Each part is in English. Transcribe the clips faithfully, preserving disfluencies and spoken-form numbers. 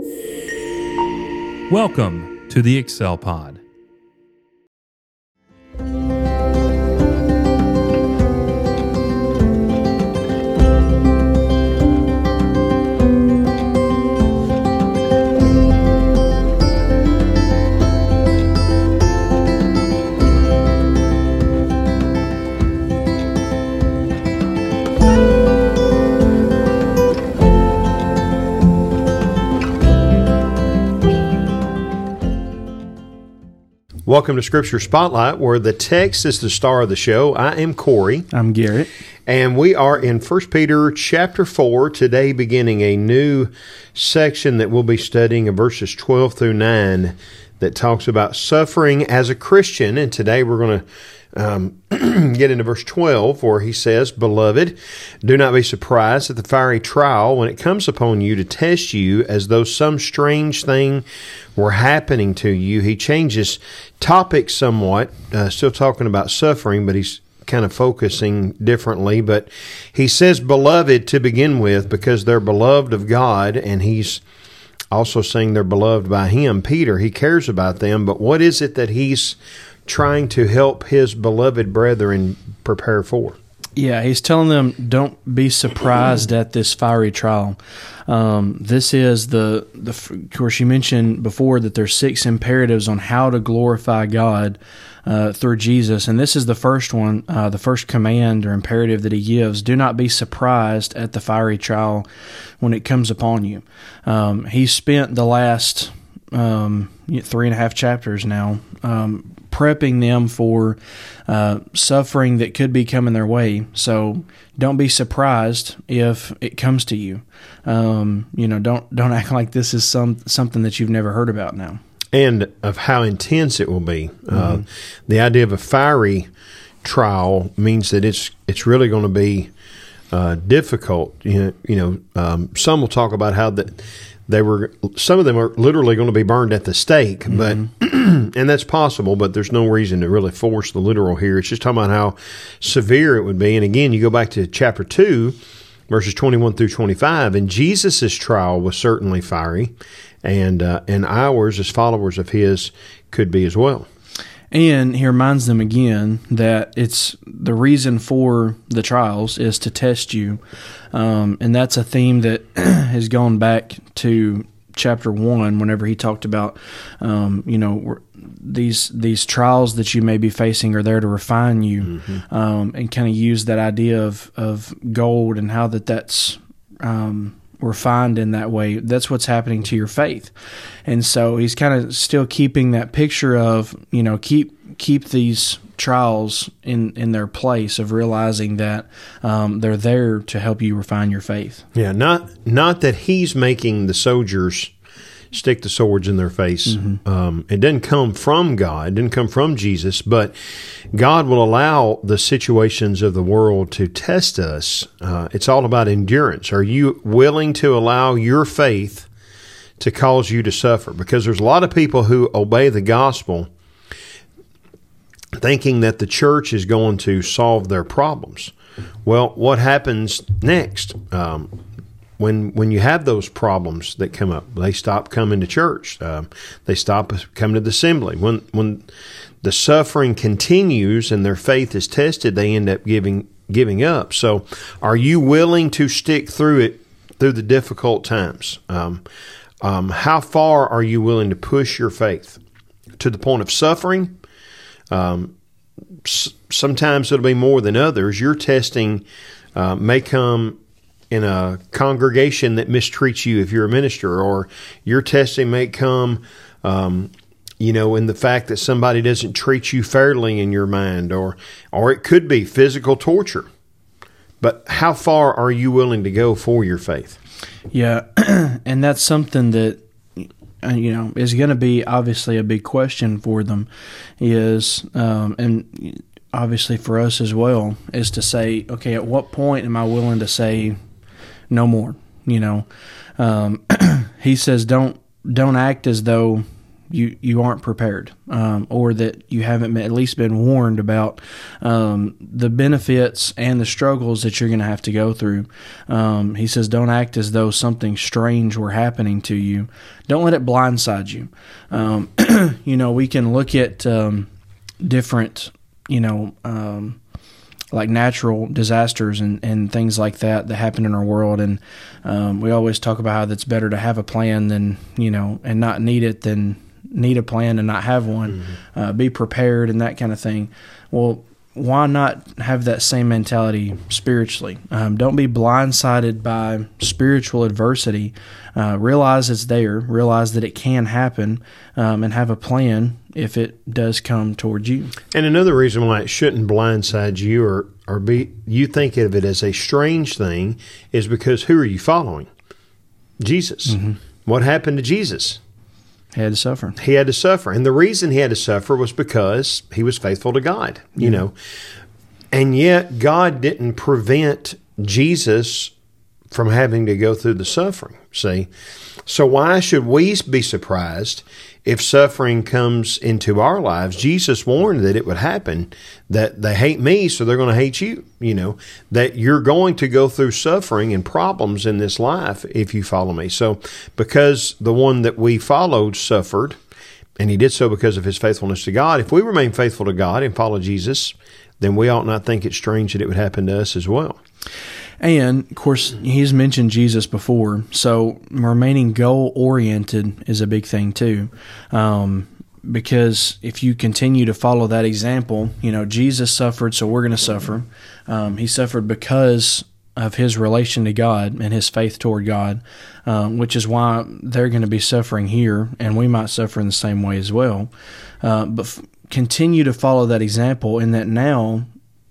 Welcome to the Excel Pod. Welcome to Scripture Spotlight, where the text is the star of the show. I am Corey. I'm Garrett. And we are in First Peter chapter four, today beginning a new section that we'll be studying in verses twelve through nine that talks about suffering as a Christian. And today we're going to um, get into verse twelve, where he says, "Beloved, do not be surprised at the fiery trial when it comes upon you to test you as though some strange thing were happening to you." He changes topic somewhat, uh, still talking about suffering, but he's kind of focusing differently. But he says beloved to begin with because they're beloved of God, and he's also saying they're beloved by him. Peter, he cares about them, but what is it that he's trying to help his beloved brethren prepare for? Yeah, he's telling them, don't be surprised at this fiery trial. Um, this is the, the, of course, you mentioned before that there's six imperatives on how to glorify God uh, through Jesus, and this is the first one, uh, the first command or imperative that he gives. Do not be surprised at the fiery trial when it comes upon you. Um, he spent the last um, three and a half chapters now um, prepping them for uh, suffering that could be coming their way. So don't be surprised if it comes to you. Um, you know, don't don't act like this is some something that you've never heard about now. And of how intense it will be. Mm-hmm. Uh, the idea of a fiery trial means that it's it's really going to be uh, difficult. You know, you know um, some will talk about how that. They were, some of them are literally going to be burned at the stake, mm-hmm. but and that's possible, but there's no reason to really force the literal here. It's just talking about how severe it would be. And again, you go back to chapter two, verses twenty-one through twenty-five, and Jesus' trial was certainly fiery, and uh, and ours as followers of his could be as well. And he reminds them again that it's the reason for the trials is to test you. Um, and that's a theme that has gone back to chapter one whenever he talked about, um, you know, these these trials that you may be facing are there to refine you, mm-hmm. um, and kind of use that idea of, of gold and how that that's um, refined in that way. That's what's happening to your faith. And so he's kind of still keeping that picture of, you know, keep keep these trials in, in their place of realizing that um, they're there to help you refine your faith. Yeah, not not that he's making the soldiers stick the swords in their face. Mm-hmm. Um, it didn't come from God, it didn't come from Jesus, but God will allow the situations of the world to test us. Uh, it's all about endurance. Are you willing to allow your faith to cause you to suffer? Because there's a lot of people who obey the gospel thinking that the church is going to solve their problems. Well, what happens next? Um, when when you have those problems that come up, they stop coming to church. Um, they stop coming to the assembly. When when the suffering continues and their faith is tested, they end up giving giving up. So, are you willing to stick through it through the difficult times? Um, um, how far are you willing to push your faith to the point of suffering? Um, s- sometimes it'll be more than others. Your testing uh, may come in a congregation that mistreats you if you're a minister, or your testing may come, um, you know, in the fact that somebody doesn't treat you fairly in your mind, or or it could be physical torture. But how far are you willing to go for your faith? Yeah, and that's something that, you know, is going to be obviously a big question for them is, um, and obviously for us as well, is to say, okay, at what point am I willing to say no more? You know, um, he says, don't don't act as though you, you aren't prepared, um, or that you haven't at least been warned about um, the benefits and the struggles that you're going to have to go through. Um, he says, don't act as though something strange were happening to you. Don't let it blindside you. Um, you know, we can look at um, different, you know, um, like natural disasters and, and things like that that happen in our world. And um, we always talk about how it's better to have a plan than, you know, and not need it than need a plan and not have one. Mm-hmm. Uh, be prepared and that kind of thing. Well, why not have that same mentality spiritually? Um, don't be blindsided by spiritual adversity. Uh, realize it's there. Realize that it can happen, um, and have a plan if it does come towards you. And another reason why it shouldn't blindside you or, or be you think of it as a strange thing is because who are you following? Jesus. Mm-hmm. What happened to Jesus? He had to suffer. He had to suffer. And the reason he had to suffer was because he was faithful to God, you mm-hmm. know. And yet God didn't prevent Jesus from having to go through the suffering, see? So why should we be surprised if suffering comes into our lives? Jesus warned that it would happen, that they hate me, so they're going to hate you, you know, that you're going to go through suffering and problems in this life if you follow me. So because the one that we followed suffered, and he did so because of his faithfulness to God, if we remain faithful to God and follow Jesus, then we ought not think it's strange that it would happen to us as well. And, of course, he's mentioned Jesus before, so remaining goal-oriented is a big thing too. Um, because if you continue to follow that example, you know, Jesus suffered, so we're going to suffer. Um, he suffered because of his relation to God and his faith toward God, um, which is why they're going to be suffering here, and we might suffer in the same way as well. Uh, but f- continue to follow that example in that now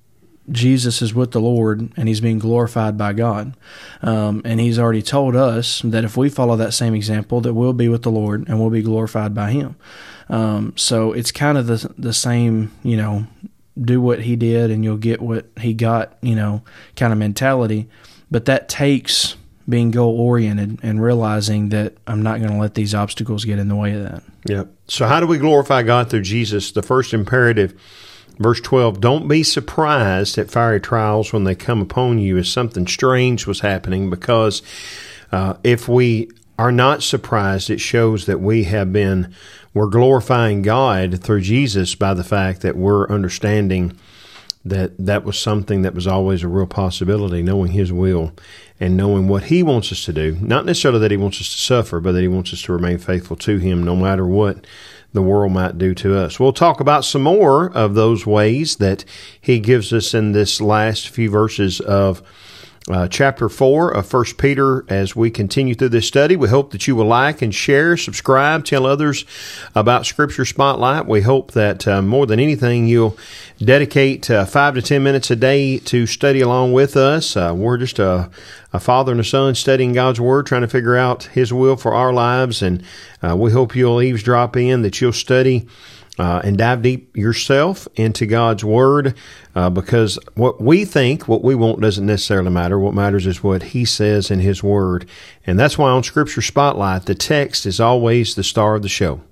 Jesus is with the Lord, and he's being glorified by God. Um, and he's already told us that if we follow that same example, that we'll be with the Lord and we'll be glorified by him. Um, so it's kind of the the same, you know, do what he did and you'll get what he got, you know, kind of mentality. But that takes being goal-oriented and realizing that I'm not going to let these obstacles get in the way of that. Yeah. So how do we glorify God through Jesus? The first imperative, verse twelve, don't be surprised at fiery trials when they come upon you as something strange was happening, because uh, if we are not surprised, it shows that we have been, we're glorifying God through Jesus by the fact that we're understanding that that was something that was always a real possibility, knowing his will and knowing what he wants us to do. Not necessarily that he wants us to suffer, but that he wants us to remain faithful to him no matter what the world might do to us. We'll talk about some more of those ways that he gives us in this last few verses of uh, chapter four of First Peter as we continue through this study. We hope that you will like and share, subscribe, tell others about Scripture Spotlight. We hope that uh, more than anything you'll dedicate uh, five to ten minutes a day to study along with us. Uh, we're just a, a father and a son studying God's Word, trying to figure out his will for our lives, and uh, we hope you'll eavesdrop in, that you'll study Uh, and dive deep yourself into God's Word, uh, because what we think, what we want, doesn't necessarily matter. What matters is what he says in his Word. And that's why on Scripture Spotlight, the text is always the star of the show.